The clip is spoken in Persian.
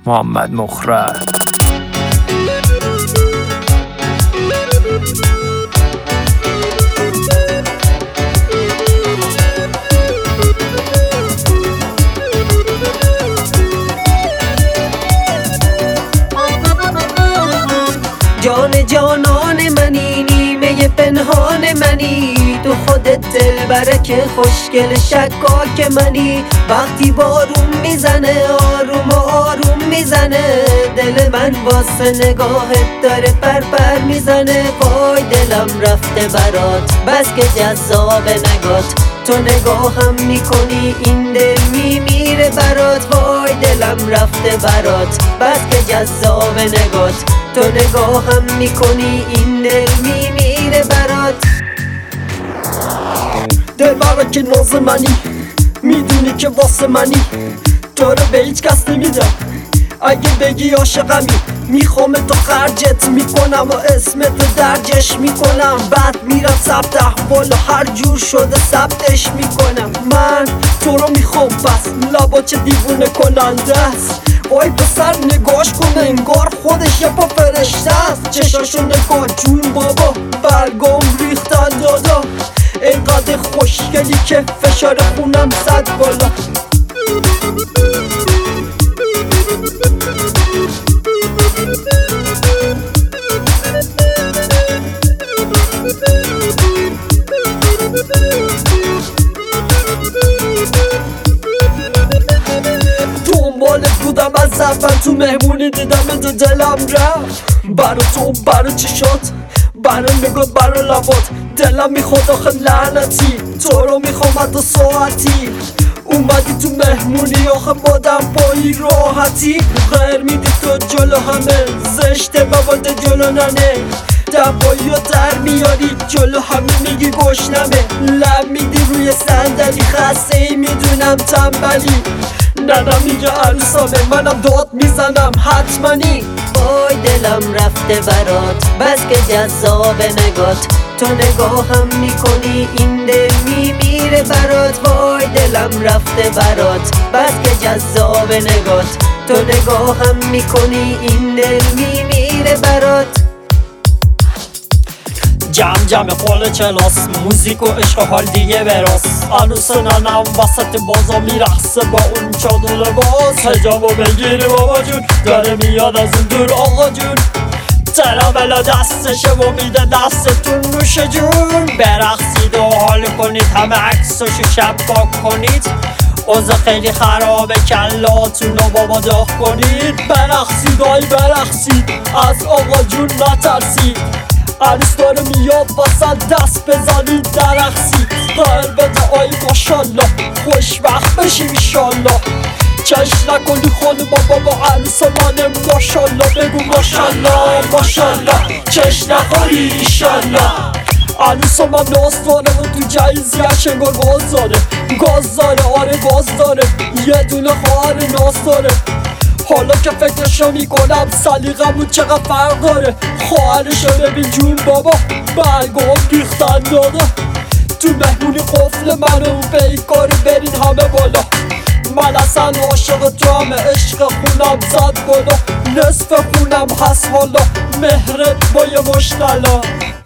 محمد مخرج. جان جانان منی، نیمه پنهان منی، تو خودت دلبرک خوشگل شکاک منی. وقتی بارون میزنه آروم و آروم میزنه، دل من واسه نگاهت داره پرپر میزنه. وای دلم رفته برات بس که جذاب نگات، تو نگاهم میکنی این دل میمیره برات. وای دلم رفته برات بس که جذاب نگات، تو نگاهم میکنی این دل میمیره برات. دل برا که ناز منی، میدونی که واسه منی، تو رو به هیچ کس نمیدم. اگه بگی عاشقمی میخوام تو خرجت میکنم و اسمتو درجش میکنم. بعد میرم ثبت احوال و هر جور شده ثبتش میکنم. من تو رو میخوام بس لبا چه دیوونه کننده است. وای پسر نگاش کن انگار خودش یه پا فرشته است. چشاشو نگاه جون بابا برگام ریختن دادا، اینقدر خوشگلی که فشار خونم زد بالا. دنبالت بودم از اول، تو مهمونی دیدم تو دلم رفت. برا تو برا چشات، برا نگات برا لبات، دلم میخواد آخه لعنتی تو رو میخوام حتی ساعتی. اومدی تو مهمونی آخه بادم پایی راحتی، غیر میدی تو جلو همه زشته مواد جلو ننه. دبایی و در میاری جلو همه میگی گشنمه، لب میدی روی صندلی خسته ای میدونم تنبلی. ننم میگه عروسامه منم داد میزنم حتمنی. وای دلم رفته برات بس که جذاب نگات، تو نگاهم میکنی این دل میمیره برات. وای دلم رفته برات بس که جذاب نگات، تو نگاهم میکنی این دل میمیره برات. جمع خال کلاس، موزیک و عشق حال دیگه براس. عروس ننم وسط بازا میرقصه با اون چادر لباس. حجابو بگیری بابا جون داره میاد از اون دور آقا جون. ترابلا دستشه و میده دستتون نوش جون. برقصید و حال کنید همه عکساشو شباک کنید. اوضاع خیلی خرابه کلاتونو بابا داغ کنید. برقصید آی برقصید از آقا جون نترسید. عروس داره میاد وسط دست بزنید درقصید. قلبت آی ماشالله خوشبخت بشی ایشالله. چش نکنی خانم بابا با عروس منه ماشالله. بگو ماشالله ماشالله چش نخوری ایشالله. عروس من ناز داره و تو جایزیش انگار گاز داره. گاز داره آره گاز داره، یه دونه خواهر ناز داره. حالا که فکرشو میکنم سلیقمون چقدر فرق داره. خواهرشو ببین جون بابا برگام ریختن داده. تو مهمونی قفل منو بیکاری برین همه بالا. من اصلا عاشق تو همه عشق خونم زد بالا. نصف خونم هست حالا مهرت با یه مشتلا.